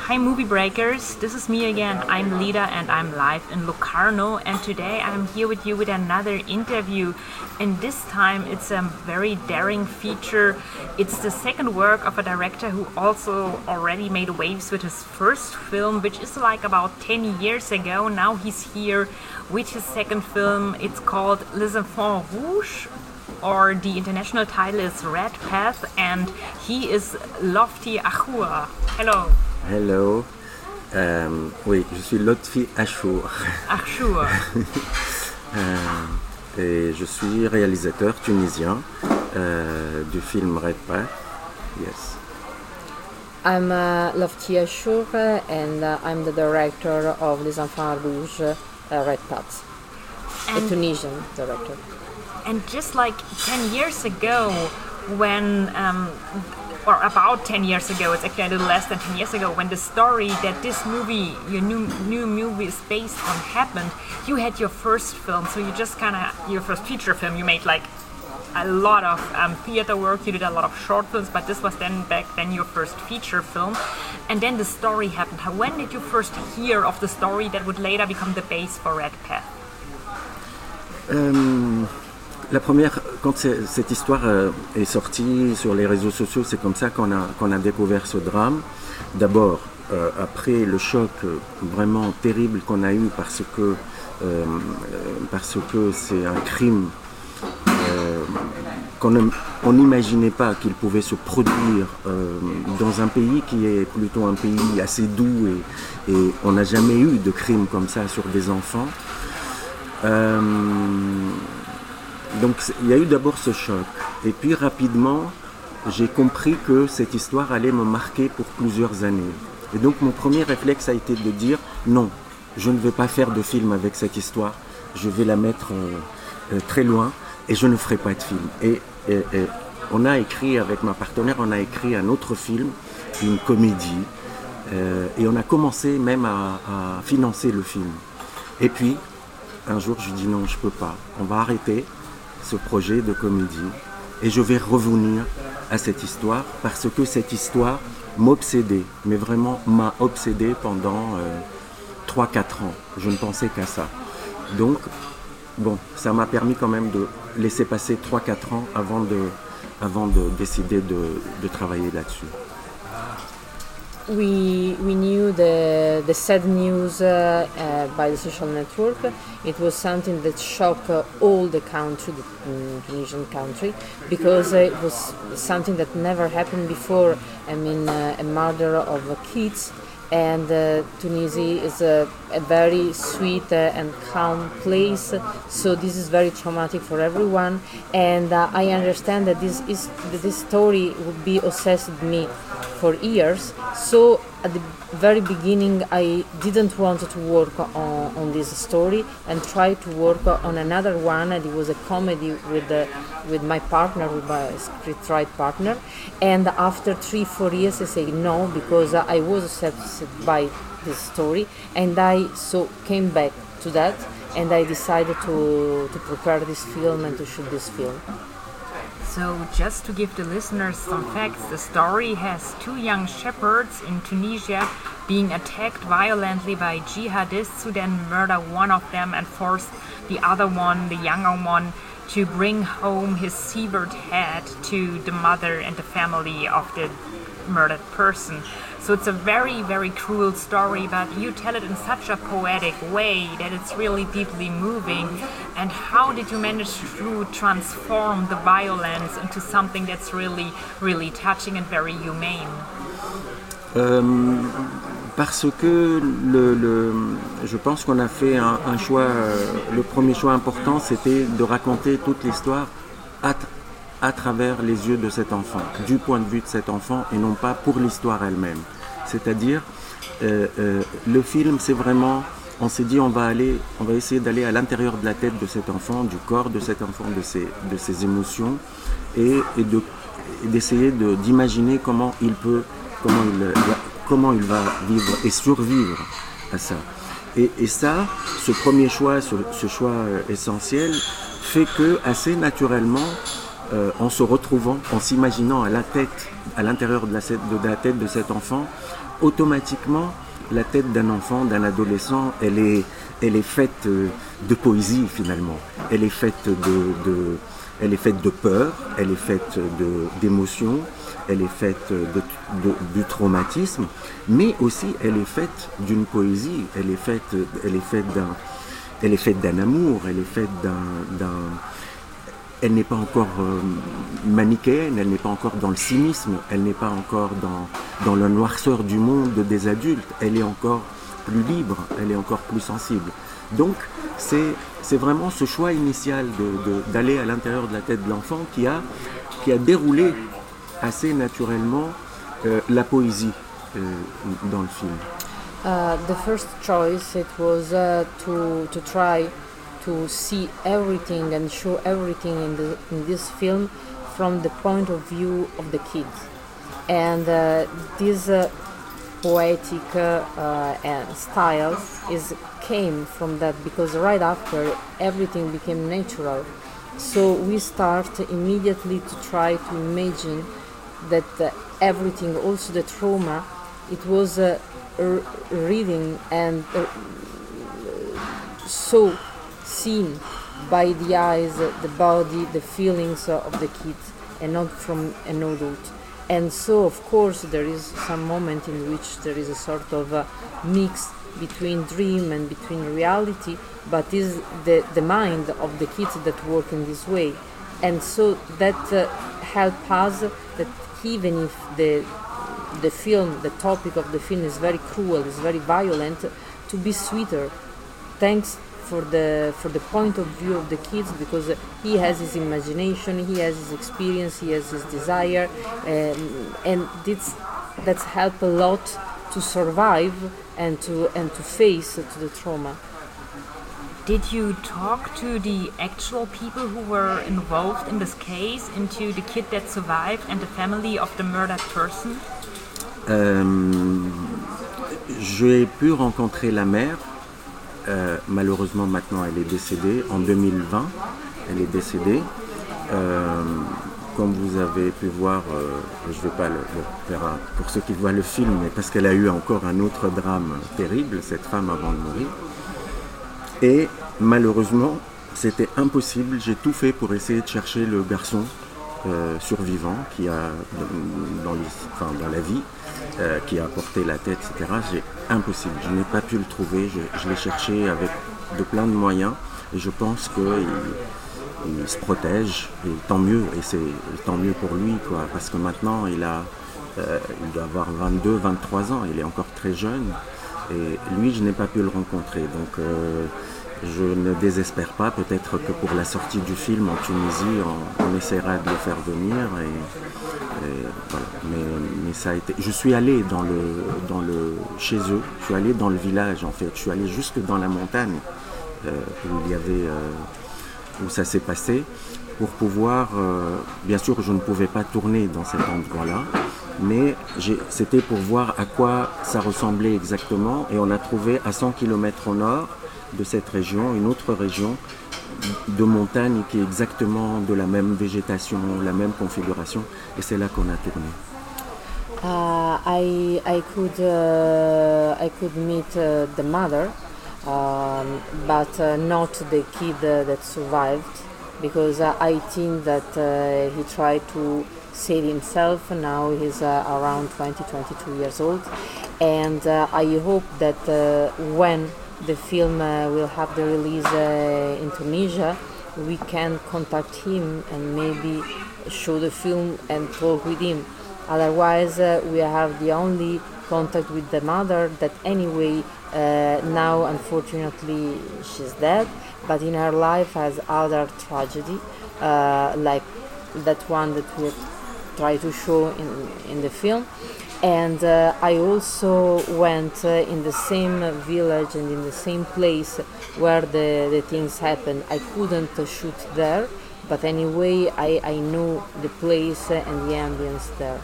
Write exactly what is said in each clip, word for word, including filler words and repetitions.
hi Movie Breakers, this is me again. I'm Lida and I'm live in Locarno, and today I'm here with you with another interview, and this time it's a very daring feature. It's the second work of a director who also already made waves with his first film, which is like about ten years ago. Now he's here with his second film. It's called Les Enfants Rouges, or the international title is Red Path, and he is Lotfi Achour. Hello. Hello. Euh, oui, je suis Lotfi Achour. Achour. euh, et je suis réalisateur tunisien euh, du film Red Path. Yes. I'm uh, Lotfi Achour and uh, I'm the director of Les Enfants Rouges, uh, Red Path. And a Tunisian director. And just like ten years ago, when, um, or about ten years ago, it's actually a little less than ten years ago, when the story that this movie, your new new movie is based on happened, you had your first film, so you just kind of, your first feature film, you made like a lot of um, theater work, you did a lot of short films, but this was then back then your first feature film. And then the story happened. How, when did you first hear of the story that would later become the base for Red Path? Um... La première, quand cette histoire est sortie sur les réseaux sociaux, c'est comme ça qu'on a, qu'on a découvert ce drame. D'abord, euh, après le choc vraiment terrible qu'on a eu parce que, euh, parce que c'est un crime euh, qu'on n'imaginait pas qu'il pouvait se produire euh, dans un pays qui est plutôt un pays assez doux, et, et on n'a jamais eu de crime comme ça sur des enfants. Euh, Donc il y a eu d'abord ce choc, et puis rapidement j'ai compris que cette histoire allait me marquer pour plusieurs années. Et donc mon premier réflexe a été de dire non, je ne vais pas faire de film avec cette histoire, je vais la mettre euh, très loin et je ne ferai pas de film. Et, et, et on a écrit avec ma partenaire, on a écrit un autre film, une comédie, euh, et on a commencé même à, à financer le film. Et puis un jour je dis non, je peux pas, on va arrêter ce projet de comédie et je vais revenir à cette histoire parce que cette histoire m'obsédait, mais vraiment m'a obsédé pendant euh, trois quatre ans. Je ne pensais qu'à ça. Donc, bon, ça m'a permis quand même de laisser passer trois quatre ans avant de, avant de décider de, de travailler là-dessus. We we knew the the sad news uh, uh, by the social network. It was something that shocked uh, all the country, the um, Tunisian country, because uh, it was something that never happened before. I mean, uh, a murder of uh, kids. And uh, Tunisia is a, a very sweet uh, and calm place, so this is very traumatic for everyone. And uh, I understand that this is that this story would be obsessed with me for years. So at the very beginning, I didn't want to work on, on this story and try to work on another one. And it was a comedy with uh, with my partner, with my scriptwriter partner. And after three four years, I say no, because I was obsessed by this story, and I so came back to that, and I decided to to prepare this film and to shoot this film. So just to give the listeners some facts, the story has two young shepherds in Tunisia being attacked violently by jihadists who then murder one of them and force the other one, the younger one, to bring home his severed head to the mother and the family of the murdered person. So it's a very, very cruel story, but you tell it in such a poetic way that it's really deeply moving. And how did you manage to transform the violence into something that's really, really touching and very humane? Euh, parce que le, le, je pense qu'on a fait un, un choix, euh, le premier choix important, c'était de raconter toute l'histoire à, à travers les yeux de cet enfant, du point de vue de cet enfant, et non pas pour l'histoire elle-même. C'est-à-dire, euh, euh, le film, c'est vraiment, on s'est dit, on va aller, on va essayer d'aller à l'intérieur de la tête de cet enfant, du corps de cet enfant, de ses, de ses émotions, et, et de, et d'essayer de, d'imaginer comment il peut, comment il, comment il va vivre et survivre à ça. Et, et ça, ce premier choix, ce, ce choix essentiel, fait que assez naturellement, euh, en se retrouvant, en s'imaginant à la tête, à l'intérieur de la, de la tête de cet enfant, automatiquement, la tête d'un enfant, d'un adolescent, elle est, elle est faite de poésie finalement. Elle est faite de, de, elle est faite de peur, elle est faite de, d'émotion, elle est faite de, de, du traumatisme, mais aussi elle est faite d'une poésie, elle est faite, elle est faite d'un, elle est faite d'un amour, elle est faite d'un, d'un elle n'est pas encore euh, manichéenne, elle n'est pas encore dans le cynisme, elle n'est pas encore dans, dans la noirceur du monde des adultes, elle est encore plus libre, elle est encore plus sensible. Donc c'est, c'est vraiment ce choix initial de, de, d'aller à l'intérieur de la tête de l'enfant qui a, qui a déroulé assez naturellement euh, la poésie euh, dans le film. Uh, the first choice it was uh, to to try to see everything and show everything in, the, in this film from the point of view of the kids. And uh, this uh, poetic uh, uh, and style is came from that because right after everything became natural. So we start immediately to try to imagine that uh, everything, also the trauma, it was uh, r- reading and uh, so seen by the eyes, the body, the feelings of the kids, and not from an adult. And so, of course, there is some moment in which there is a sort of a mix between dream and between reality, but is the, the mind of the kids that work in this way. And so that uh, helps us that even if the the film, the topic of the film is very cruel, is very violent, to be sweeter, thanks for the for the point of view of the kids, because he has his imagination, he has his experience, he has his desire, um, and this that's helped a lot to survive and to and to face to the trauma. Did you talk to the actual people who were involved in this case, and to the kid that survived and the family of the murdered person? Euh, j'ai pu rencontrer la mère. Euh, malheureusement maintenant elle est décédée en deux mille vingt, elle est décédée. Euh, comme vous avez pu voir, euh, je ne vais pas le, le faire pour ceux qui voient le film, mais parce qu'elle a eu encore un autre drame terrible, cette femme avant de mourir. Et malheureusement, c'était impossible, j'ai tout fait pour essayer de chercher le garçon euh, survivant qui a dans, le, enfin, dans la vie, euh, qui a porté la tête, et cetera. J'ai impossible, je n'ai pas pu le trouver, je, je l'ai cherché avec de plein de moyens et je pense qu'il il se protège et tant mieux, et c'est et tant mieux pour lui quoi, parce que maintenant il a euh, il doit avoir vingt-deux, vingt-trois ans, il est encore très jeune et lui je n'ai pas pu le rencontrer, donc euh, je ne désespère pas, peut-être que pour la sortie du film en Tunisie on, on essaiera de le faire venir et, et voilà. mais, mais ça a été, je suis allé dans le, dans le, chez eux, je suis allé dans le village en fait, je suis allé jusque dans la montagne euh, où il y avait euh, où ça s'est passé pour pouvoir, euh, bien sûr je ne pouvais pas tourner dans cet endroit-là, mais j'ai, c'était pour voir à quoi ça ressemblait exactement et on a trouvé à cent kilomètres au nord de cette région, une autre région de montagne qui est exactement de la même végétation, la même configuration et c'est là qu'on a tourné. Uh, I I could uh, I could meet uh, the mother, um, but uh, not the kid uh, that survived, because uh, I think that uh, he tried to save himself. Now he's uh, around twenty, twenty-two years old, and uh, I hope that uh, when the film uh, will have the release uh, in Tunisia, we can contact him and maybe show the film and talk with him. Otherwise, uh, we have the only contact with the mother that anyway, uh, now unfortunately she's dead, but in her life has other tragedy, uh, like that one that we try to show in, in the film. And uh, I also went uh, in the same village and in the same place where the, the things happened. I couldn't uh, shoot there, but anyway I, I know the place and the ambience there.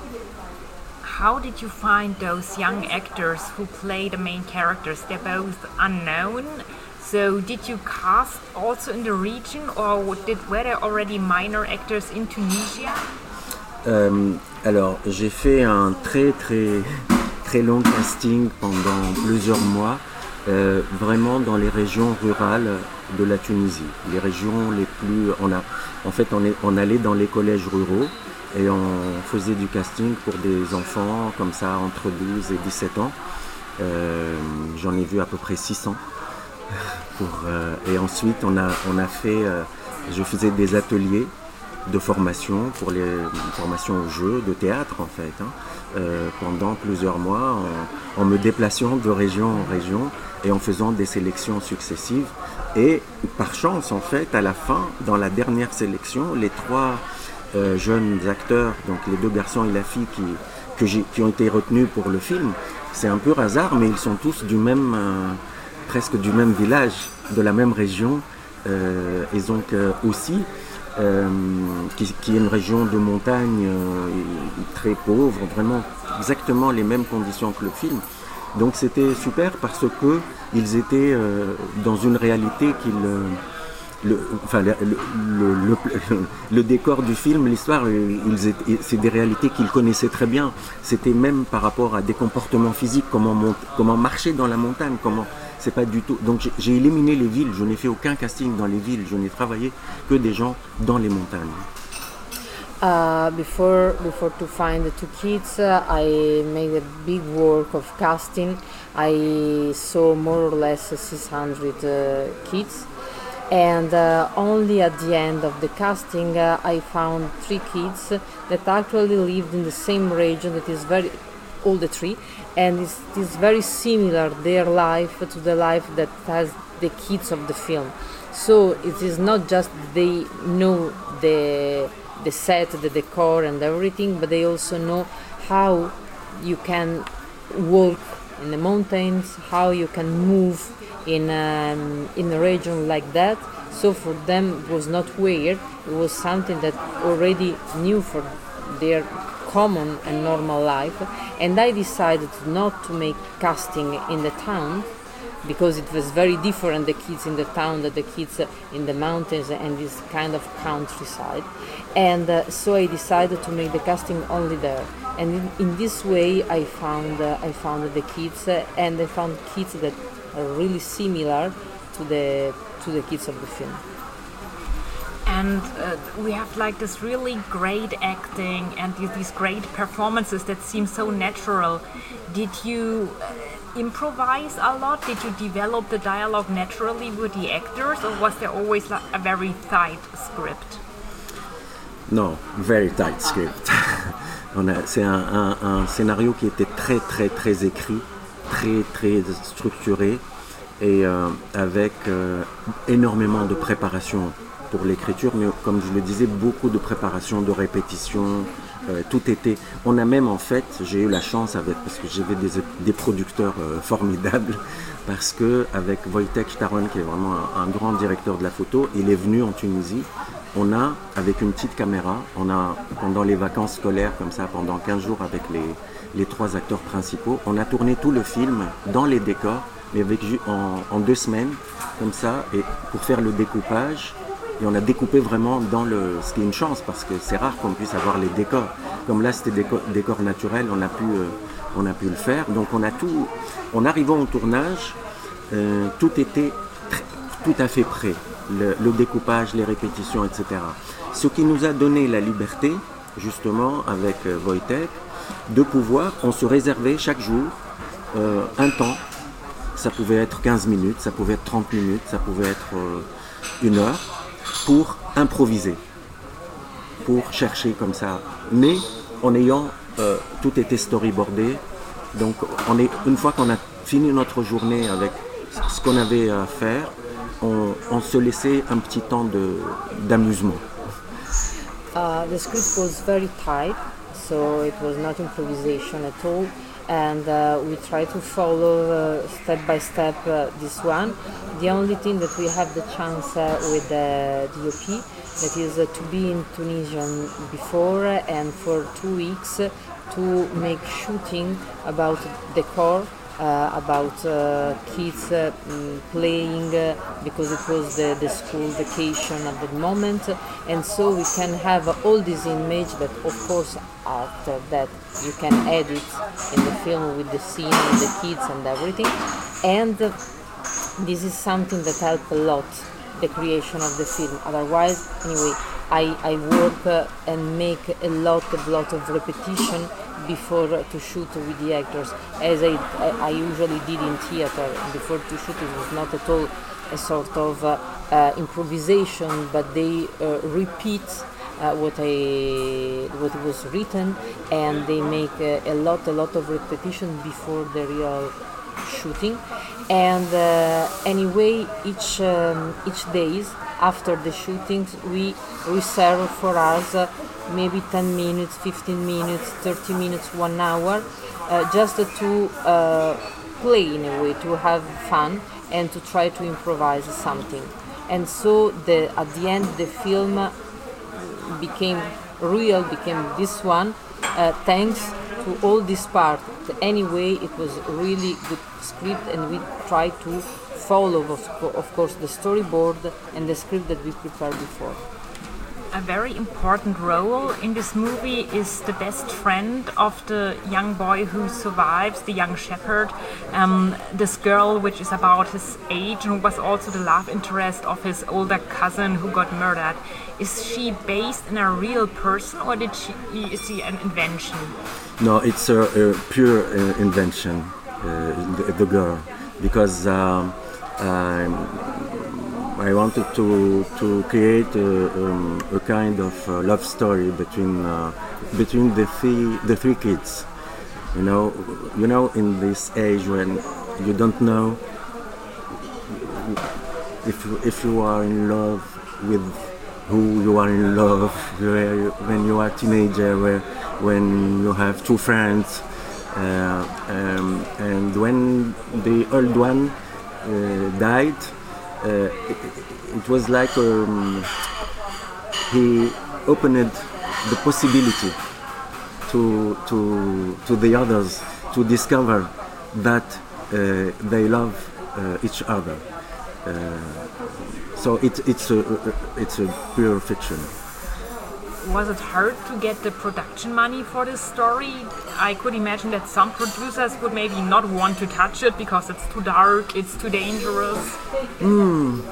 How did you find those young actors who play the main characters? They're both unknown. So did you cast also in the region, or did, were there already minor actors in Tunisia? Euh, alors, j'ai fait un très très très long casting pendant plusieurs mois, euh, vraiment dans les régions rurales de la Tunisie. Les régions les plus, on a, en fait, on, est, on allait dans les collèges ruraux et on faisait du casting pour des enfants comme ça entre douze et dix-sept ans. Euh, j'en ai vu à peu près six cents. Pour, euh, et ensuite, on a, on a fait, euh, je faisais des ateliers de formation pour les formations au jeu, de théâtre en fait, hein, euh, pendant plusieurs mois, en, en me déplaçant de région en région et en faisant des sélections successives. Et par chance, en fait, à la fin, dans la dernière sélection, les trois euh, jeunes acteurs, donc les deux garçons et la fille qui, que j'ai, qui ont été retenus pour le film, c'est un pur hasard, mais ils sont tous du même... Euh, presque du même village, de la même région, euh, et donc euh, aussi, euh, qui, qui est une région de montagne euh, très pauvre, vraiment exactement les mêmes conditions que le film. Donc c'était super parce que ils étaient euh, dans une réalité qu'ils... Euh, le, enfin, le, le, le, le, le décor du film, l'histoire, ils étaient, c'est des réalités qu'ils connaissaient très bien. C'était même par rapport à des comportements physiques, comment, mont, comment marcher dans la montagne, comment... C'est pas du tout. Donc j'ai, j'ai éliminé les villes, je n'ai fait aucun casting dans les villes, je n'ai travaillé que des gens dans les montagnes. Uh, before before to find the two kids, uh, I made a big work of casting. I saw more or less six hundred uh, kids, and uh, only at the end of the casting uh, I found three kids that actually lived in the same region. That is very all the three, and it is very similar their life to the life that has the kids of the film. So it is not just they know the the set, the decor and everything, but they also know how you can walk in the mountains, how you can move in um, in a region like that. So for them it was not weird, it was something that already knew for their common and normal life. And I decided not to make casting in the town, because it was very different, the kids in the town than the kids in the mountains and this kind of countryside. And uh, so I decided to make the casting only there. And in, in this way I found uh, I found the kids, uh, and I found kids that are really similar to the to the kids of the film. And uh, we have like this really great acting and these great performances that seem so natural. Did you uh, improvise a lot? Did you develop the dialogue naturally with the actors, or was there always like a very tight script? Non, very tight script. On a, c'est un, un, un scénario qui était très très très écrit, très très structuré et euh, avec euh, énormément de préparation pour l'écriture, mais comme je le disais, beaucoup de préparation, de répétition, euh, tout était... On a même en fait, j'ai eu la chance avec, parce que j'avais des, des producteurs euh, formidables, parce que avec Wojtek Staron, qui est vraiment un, un grand directeur de la photo, il est venu en Tunisie. On a, avec une petite caméra, on a, pendant les vacances scolaires, comme ça, pendant quinze jours avec les, les trois acteurs principaux, on a tourné tout le film dans les décors, mais avec, en, en deux semaines, comme ça, et pour faire le découpage. Et on a découpé vraiment dans le... Ce qui est une chance, parce que c'est rare qu'on puisse avoir les décors. Comme là, c'était des décors, décors naturels, on a, pu, euh, on a pu le faire. Donc on a tout... En arrivant au tournage, euh, tout était très, tout à fait prêt. Le, le découpage, les répétitions, et cetera. Ce qui nous a donné la liberté, justement, avec euh, Wojtek, de pouvoir... On se réservait chaque jour euh, un temps. Ça pouvait être quinze minutes, ça pouvait être trente minutes, ça pouvait être euh, une heure. Pour improviser, pour chercher comme ça, mais en ayant euh, tout été storyboardé. Donc on est, une fois qu'on a fini notre journée avec ce qu'on avait à faire, on, on se laissait un petit temps de, d'amusement. Uh, the script was very tight, so it was not improvisation at all, and uh, we tried to follow uh, step by step uh, this one. The only thing that we have the chance uh, with the D O P, that is uh, to be in Tunisia before and for two weeks uh, to make shooting about decor uh, about uh, kids uh, mm, playing uh, because it was the, the school vacation at the moment, and so we can have all this image that, of course, after that you can edit in the film with the scene with the kids and everything, and uh, this is something that helped a lot the creation of the film. Otherwise, anyway, I, I work uh, and make a lot, a lot of repetition before uh, to shoot with the actors, as I, I, I usually did in theater. Before to shoot, it was not at all a sort of uh, uh, improvisation, but they uh, repeat uh, what I what was written, and they make uh, a lot, a lot of repetition before the real shooting. And uh, anyway, each um, each days after the shootings, we reserve for us uh, maybe ten minutes, fifteen minutes, thirty minutes, one hour, uh, just to uh, play in a way, to have fun and to try to improvise something. And so the, at the end, the film became real, became this one, uh, thanks to all this part. Anyway, it was really good script, and we tried to follow, of course, the storyboard and the script that we prepared before. A very important role in this movie is the best friend of the young boy who survives, the young shepherd. Um, this girl, which is about his age and was also the love interest of his older cousin who got murdered. Is she based in a real person, or did she, is she an invention? No, it's a, a pure uh, invention, uh, the, the girl, because um, I wanted to to create a, um, a kind of uh, love story between uh, between the three the three kids. You know, you know, in this age when you don't know if if you are in love with who you are in love, where you, when you are a teenager, where when you have two friends, uh, um, and when the old one uh, died, uh, it, it was like um, he opened the possibility to to to the others to discover that uh, they love uh, each other. Uh, so it, it's a it's a pure fiction. Was it hard to get the production money for this story? I could imagine that some producers would maybe not want to touch it because it's too dark, it's too dangerous. Mm.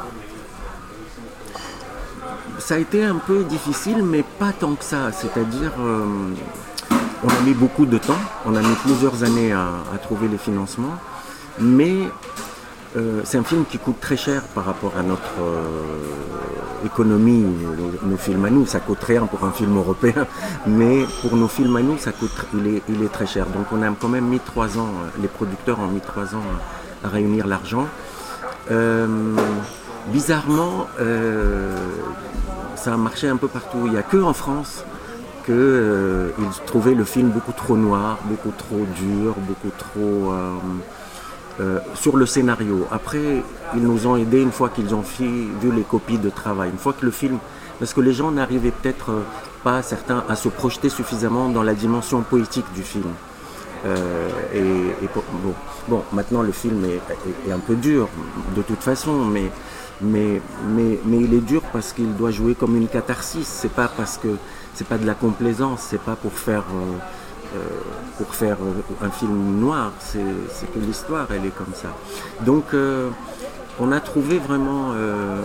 Ça a été un peu difficile, mais pas tant que ça. C'est-à-dire, euh, on a mis beaucoup de temps, on a mis plusieurs années à, à trouver les financements, mais euh, c'est un film qui coûte très cher par rapport à notre euh, économie, nos, nos films à nous. Ça coûte rien pour un film européen, mais pour nos films à nous, ça coûte, il est, il est très cher. Donc on a quand même mis trois ans, les producteurs ont mis trois ans à réunir l'argent. Euh, bizarrement, euh, ça a marché un peu partout. Il n'y a que en France qu'ils euh, trouvaient le film beaucoup trop noir, beaucoup trop dur, beaucoup trop... Euh, Euh, sur le scénario. Après, ils nous ont aidés une fois qu'ils ont fi- vu les copies de travail. Une fois que le film... Parce que les gens n'arrivaient peut-être euh, pas, certains, à se projeter suffisamment dans la dimension poétique du film. Euh, et, et pour, bon, bon, maintenant le film est, est, est un peu dur, de toute façon, mais, mais, mais, mais il est dur parce qu'il doit jouer comme une catharsis. C'est pas parce que... C'est pas de la complaisance, c'est pas pour faire... Euh, Euh, pour faire euh, un film noir, c'est, c'est que l'histoire elle est comme ça. Donc euh, on a trouvé vraiment, euh,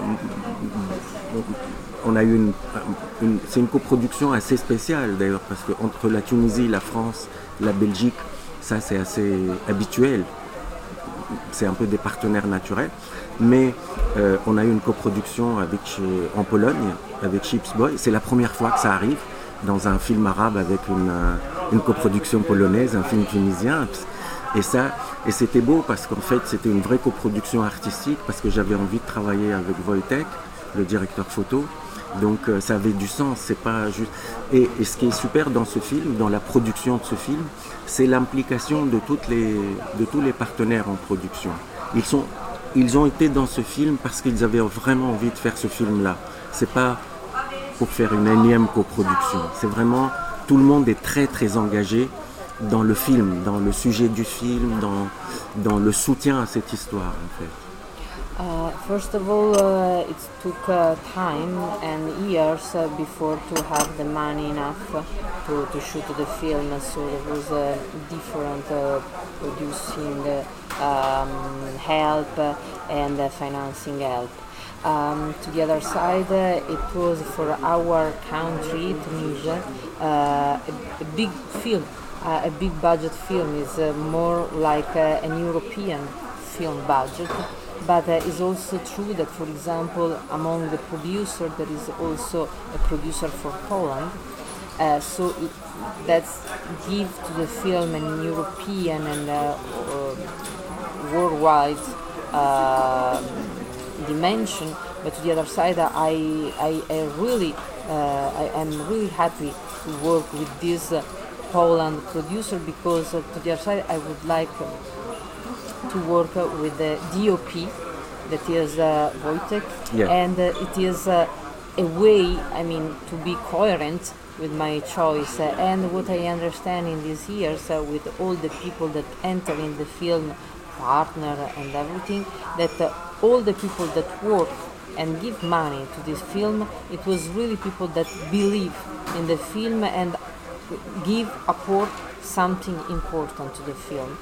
on a eu une, une, c'est une coproduction assez spéciale d'ailleurs, parce que entre la Tunisie, la France, la Belgique, ça c'est assez habituel, c'est un peu des partenaires naturels, mais euh, on a eu une coproduction avec, en Pologne avec Chips Boy, c'est la première fois que ça arrive dans un film arabe avec une, une coproduction polonaise, un film tunisien. Et ça, et c'était beau parce qu'en fait c'était une vraie coproduction artistique, parce que j'avais envie de travailler avec Wojtek, le directeur photo. Donc euh, ça avait du sens, c'est pas juste. Et, et ce qui est super dans ce film, dans la production de ce film, c'est l'implication de toutes les, de tous les partenaires en production. Ils sont, ils ont été dans ce film parce qu'ils avaient vraiment envie de faire ce film-là. C'est pas pour faire une énième coproduction. C'est vraiment, tout le monde est très très engagé dans le film, dans le sujet du film, dans, dans le soutien à cette histoire en fait. Uh, first of all, uh, it took uh, time and years uh, before to have the money enough to, to shoot the film, so there was uh, different uh, producing uh, um, help uh, and uh, financing help. Um, to the other side, uh, it was for our country, Tunisia, uh, a, a big film, uh, a big budget film is uh, more like uh, an European film budget. But uh, it's also true that, for example, among the producers, there is also a producer for Poland. Uh, so it, that's give to the film an European and uh, uh, worldwide uh, dimension. But to the other side, I, I, I really, uh, I am really happy to work with this uh, Poland producer because uh, to the other side, I would like. Uh, to work uh, with the D O P, that is uh, Wojtek, yeah. and uh, it is uh, a way, I mean, to be coherent with my choice. Uh, and what I understand in these years uh, with all the people that enter in the film, partner and everything, that uh, all the people that work and give money to this film, it was really people that believe in the film and give, apport something important to the film.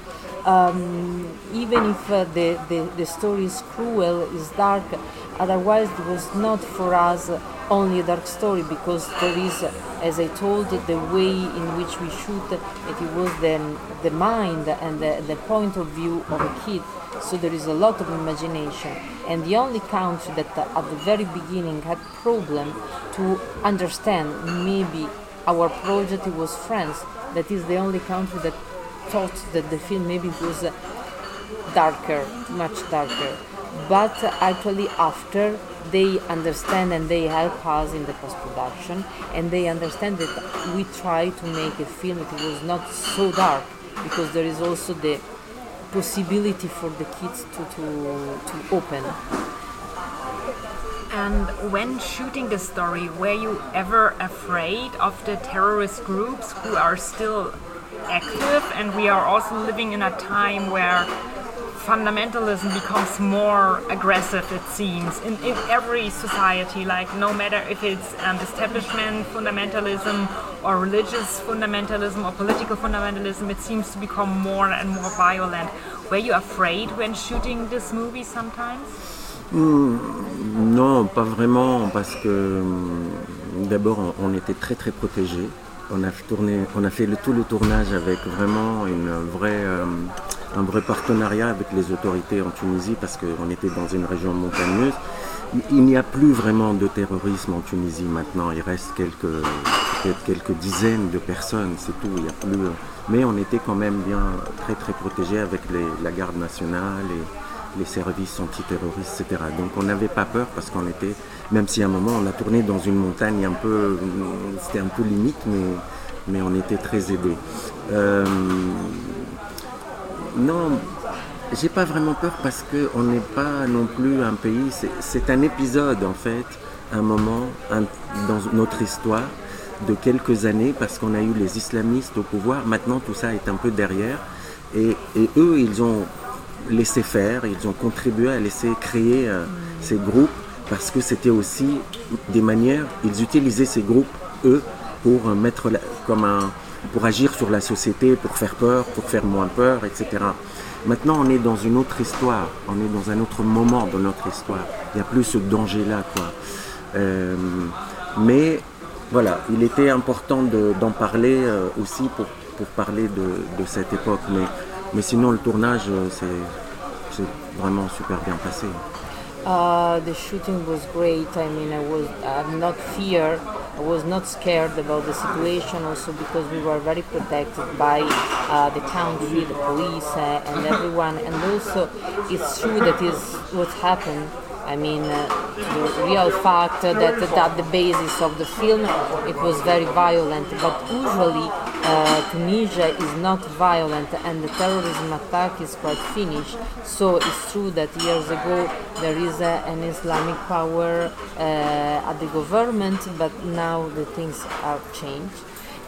Um, even if uh, the, the, the story is cruel, is dark, otherwise it was not for us only a dark story because there is, as I told, the way in which we shoot, it was the, the mind and the, the point of view of a kid. So there is a lot of imagination. And the only country that uh, at the very beginning had problem to understand maybe our project was France. That is the only country that thought that the film maybe was uh, darker, much darker. But uh, actually after they understand and they help us in the post-production and they understand that we try to make a film that was not so dark because there is also the possibility for the kids to, to, to open. And when shooting the story, were you ever afraid of the terrorist groups who are still active? And we are also living in a time where fundamentalism becomes more aggressive, it seems, in, in every society, like no matter if it's um, establishment fundamentalism or religious fundamentalism or political fundamentalism, it seems to become more and more violent. Were you afraid when shooting this movie sometimes? Mmh, non, pas vraiment, parce que d'abord on, on était très très protégés. On a tourné, on a fait le, tout le tournage avec vraiment une vraie, euh, un vrai partenariat avec les autorités en Tunisie parce qu'on était dans une région montagneuse. Il n'y a plus vraiment de terrorisme en Tunisie maintenant. Il reste quelques, peut-être quelques dizaines de personnes, c'est tout. Il y a plus, mais on était quand même bien très très protégés avec les, la garde nationale et les services antiterroristes, et cetera. Donc on n'avait pas peur parce qu'on était, même si à un moment on a tourné dans une montagne un peu, c'était un peu limite, mais, mais on était très aidés. Euh, non, j'ai pas vraiment peur parce qu'on n'est pas non plus un pays, c'est, c'est un épisode en fait, un moment un, dans notre histoire de quelques années parce qu'on a eu les islamistes au pouvoir, maintenant tout ça est un peu derrière et, et eux ils ont laisser faire, ils ont contribué à laisser créer euh, ces groupes parce que c'était aussi des manières, ils utilisaient ces groupes, eux, pour euh, mettre la, comme un, pour agir sur la société, pour faire peur, pour faire moins peur, et cetera. Maintenant, on est dans une autre histoire, on est dans un autre moment de notre histoire. Il n'y a plus ce danger-là, quoi. Euh, mais voilà, il était important de, d'en parler euh, aussi pour, pour parler de, de cette époque. Mais Mais sinon, le tournage, c'est, c'est vraiment super bien passé. Uh, the shooting was great. I mean, I was I'm not fear. I was not scared about the situation. Also, because we were very protected by uh, the country, the police, uh, and everyone. And also, it's true that is what happened. I mean, uh, the real fact uh, that at the basis of the film, it was very violent. But usually, uh, Tunisia is not violent, and the terrorism attack is quite finished. So it's true that years ago there is uh, an Islamic power uh, at the government, but now the things are changed.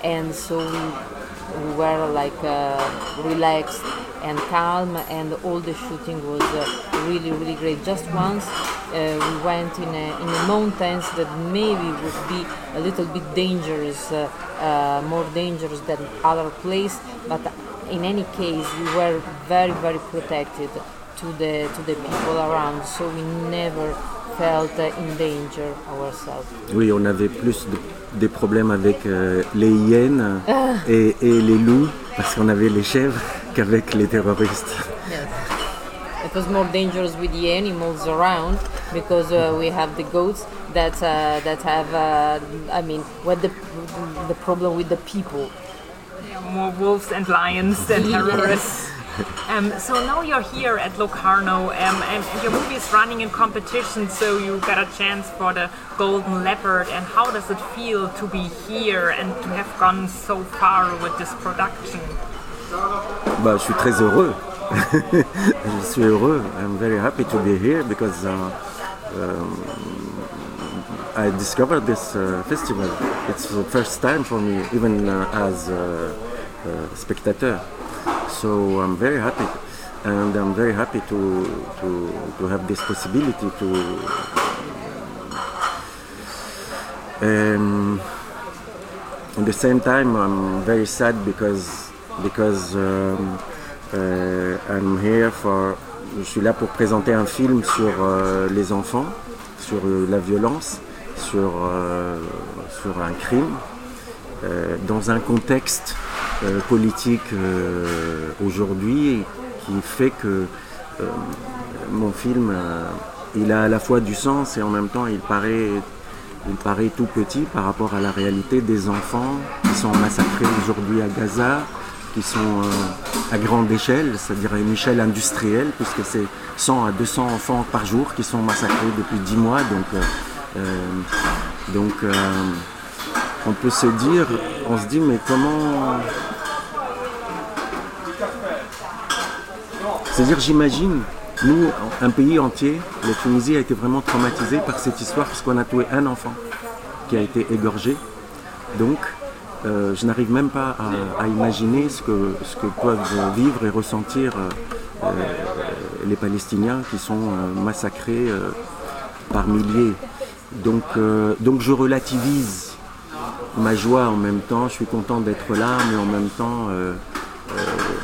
and so we, we were like uh, relaxed and calm, and all the shooting was uh, really really great. Just once uh, we went in a, in the mountains that maybe would be a little bit dangerous, uh, uh, more dangerous than other place, but in any case we were very very protected to the to the people around, so we never felt uh, in danger ourselves. Oui, on avait plus de, des problèmes avec euh, les hyènes et, et les loups, parce qu'on avait les chèvres, qu'avec les terroristes. Yes. It was more dangerous with the animals around, because uh, we have the goats that uh, that have uh, I mean, what the the problem with the people. Yeah, more wolves and lions than terrorists. Um, so now you're here at Locarno, um, and your movie is running in competition, so you got a chance for the Golden Leopard. And how does it feel to be here and to have gone so far with this production? Bah, je suis très heureux. Je suis heureux. I'm very happy to be here because uh, um, I discovered this uh, festival. It's the first time for me, even uh, as a uh, uh, spectator. So I'm very happy, and I'm very happy to to to have this possibility to. Um, at the same time, I'm very sad because because um, uh, I'm here for. Je suis là pour présenter un film sur euh, les enfants, sur euh, la violence, sur euh, sur un crime, euh, dans un contexte Euh, politique euh, aujourd'hui, qui fait que euh, mon film euh, il a à la fois du sens et en même temps il paraît, il paraît tout petit par rapport à la réalité des enfants qui sont massacrés aujourd'hui à Gaza, qui sont euh, à grande échelle, c'est-à-dire à une échelle industrielle, puisque c'est cent à deux cents enfants par jour qui sont massacrés depuis dix mois. Donc, euh, euh, donc euh, on peut se dire, on se dit mais comment... C'est-à-dire j'imagine, nous, un pays entier, la Tunisie a été vraiment traumatisée par cette histoire parce qu'on a tué un enfant qui a été égorgé. Donc euh, je n'arrive même pas à, à imaginer ce que, ce que peuvent vivre et ressentir euh, les Palestiniens qui sont euh, massacrés euh, par milliers. Donc, euh, donc je relativise ma joie en même temps, je suis content d'être là, mais en même temps, euh, euh,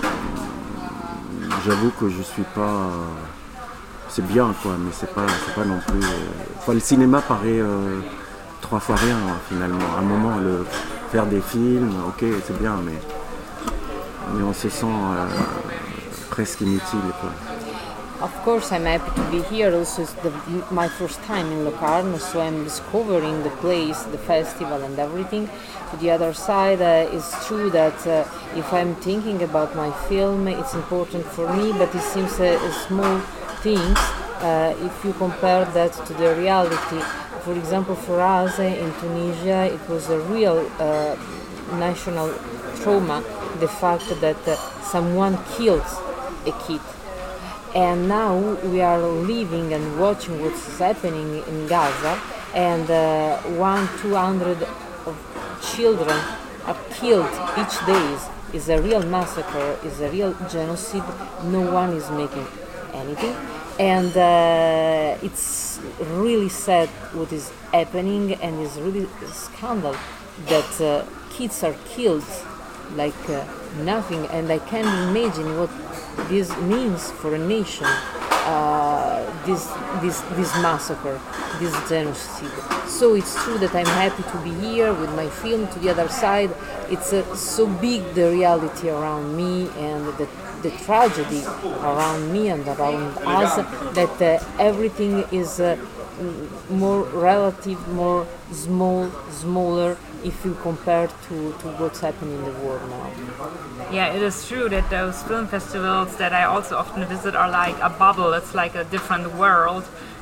j'avoue que je suis pas... Euh, c'est bien quoi, mais c'est pas, c'est pas non plus... Euh, enfin, le cinéma paraît euh, trois fois rien finalement. À un moment, le, faire des films, ok, c'est bien, mais, mais on se sent euh, presque inutile quoi. Of course, I'm happy to be here. Also, it's the, my first time in Locarno, so I'm discovering the place, the festival, and everything. To the other side, uh, it's true that uh, if I'm thinking about my film, it's important for me, but it seems a, a small thing uh, if you compare that to the reality. For example, for us uh, in Tunisia, it was a real uh, national trauma, the fact that uh, someone killed a kid. And now we are living and watching what's happening in Gaza, and uh, one, two hundred of children are killed each day. Is a real massacre, is a real genocide. No one is making anything, and uh, it's really sad what is happening, and it's really a scandal that uh, kids are killed like uh, nothing, and I can't imagine what this means for a nation, uh, this, this, this massacre, this genocide. So it's true that I'm happy to be here with my film. To the other side, it's uh, so big the reality around me and the, the tragedy around me and around us, that uh, everything is uh, more relative, more small, smaller, if you compare to, to what's happening in the world now. Yeah, it is true that those film festivals that I also often visit are like a bubble. It's like a different world.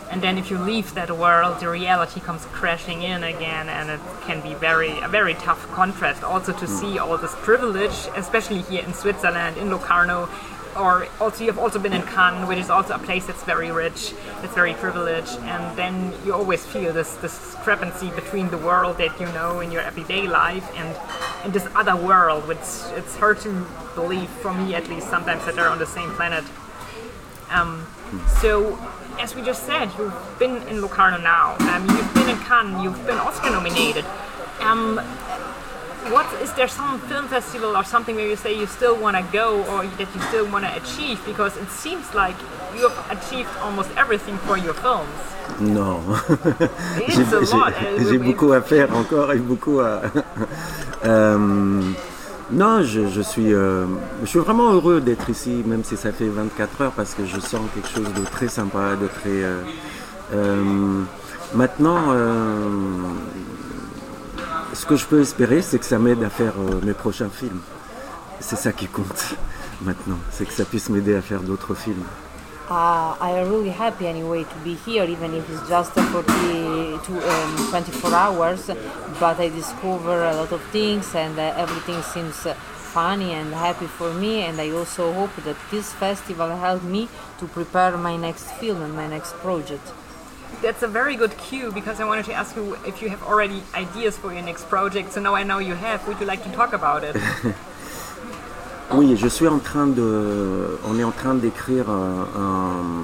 And then if you leave that world, the reality comes crashing in again, and it can be very a very tough contrast also to see all this privilege, especially here in Switzerland, in Locarno, or also you've also been in Cannes, which is also a place that's very rich, that's very privileged, and then you always feel this, this discrepancy between the world that you know in your everyday life and, and this other world, which it's hard to believe, for me at least, sometimes that they're on the same planet. Um, so, as we just said, you've been in Locarno now, um, you've been in Cannes, you've been Oscar nominated. Um, what, is there some film festival or something where you say you still want to go or that you still want to achieve? Because it seems like you have achieved almost everything for your films. Non. It's a lot. J'ai beaucoup à faire encore et beaucoup à... euh, non, je, je, suis, euh, je suis vraiment heureux d'être ici, même si ça fait vingt-quatre heures, parce que je sens quelque chose de très sympa, de très... Euh, euh, maintenant, euh, ce que je peux espérer, c'est que ça m'aide à faire euh, mes prochains films. C'est ça qui compte maintenant, c'est que ça puisse m'aider à faire d'autres films. Uh, I am really happy anyway to be here, even if it's just forty to um, twenty-four hours. But I discover a lot of things, and uh, everything seems uh, funny and happy for me. And I also hope that this festival helped me to prepare my next film and my next project. That's a very good cue, because I wanted to ask you if you have already ideas for your next project. So now I know you have. Would you like to talk about it? Oui, je suis en train de, on est en train d'écrire un, un,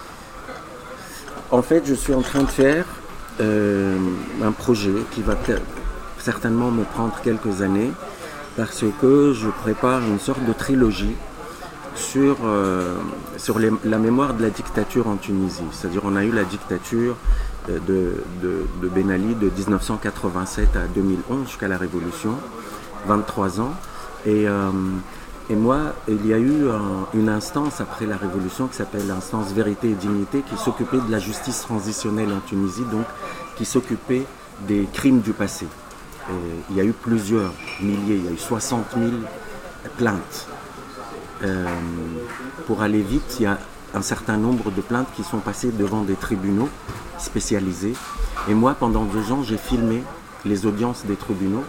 en fait, je suis en train de faire euh, un projet qui va certainement me prendre quelques années, parce que je prépare une sorte de trilogie sur, euh, sur les, la mémoire de la dictature en Tunisie. C'est-à-dire, on a eu la dictature de, de, de Ben Ali de dix-neuf cent quatre-vingt-sept à deux mille onze jusqu'à la Révolution, vingt-trois ans, et euh, Et moi, il y a eu un, une instance après la Révolution qui s'appelle l'instance Vérité et Dignité, qui s'occupait de la justice transitionnelle en Tunisie, donc qui s'occupait des crimes du passé. Et il y a eu plusieurs milliers, il y a eu soixante mille plaintes. Euh, pour aller vite, il y a un certain nombre de plaintes qui sont passées devant des tribunaux spécialisés. Et moi, pendant deux ans, j'ai filmé les audiences des tribunaux.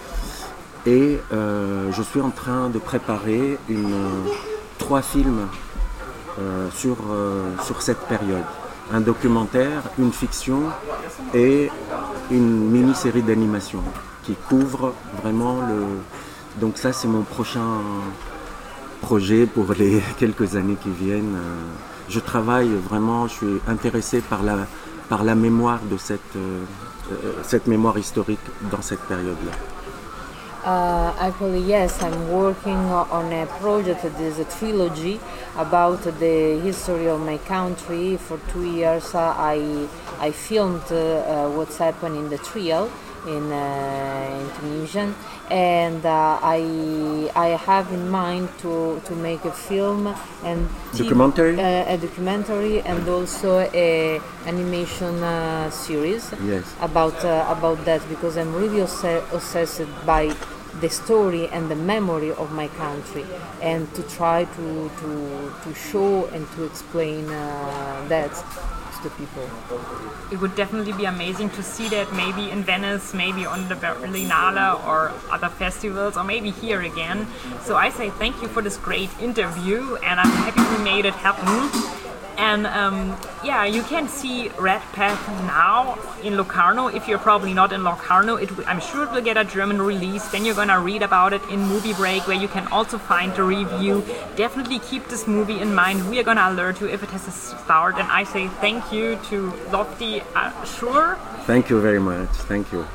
Et euh, je suis en train de préparer une, trois films euh, sur, euh, sur cette période. Un documentaire, une fiction et une mini-série d'animation qui couvre vraiment le... Donc ça, c'est mon prochain projet pour les quelques années qui viennent. Je travaille vraiment, je suis intéressé par la, par la mémoire de cette, euh, cette mémoire historique dans cette période-là. Uh, actually, yes, I'm working on a project that is a trilogy about the history of my country. For two years, uh, I I filmed uh, uh, what's happened in the trial in uh, in Tunisia, and uh, I I have in mind to to make a film and documentary, T V, uh, a documentary, and also a animation uh, series. Yes. about uh, about that, because I'm really obs- obsessed by the story and the memory of my country, and to try to to, to show and to explain uh, that to the people. It would definitely be amazing to see that maybe in Venice, maybe on the Berlinale or other festivals, or maybe here again. So I say thank you for this great interview, and I'm happy we made it happen. And um, yeah, you can see Red Path now in Locarno. If you're probably not in Locarno, it w- I'm sure it will get a German release. Then you're gonna read about it in Movie Break, where you can also find the review. Definitely keep this movie in mind. We are gonna alert you if it has a start. And I say thank you to Lofty Ashur. Thank you very much. Thank you.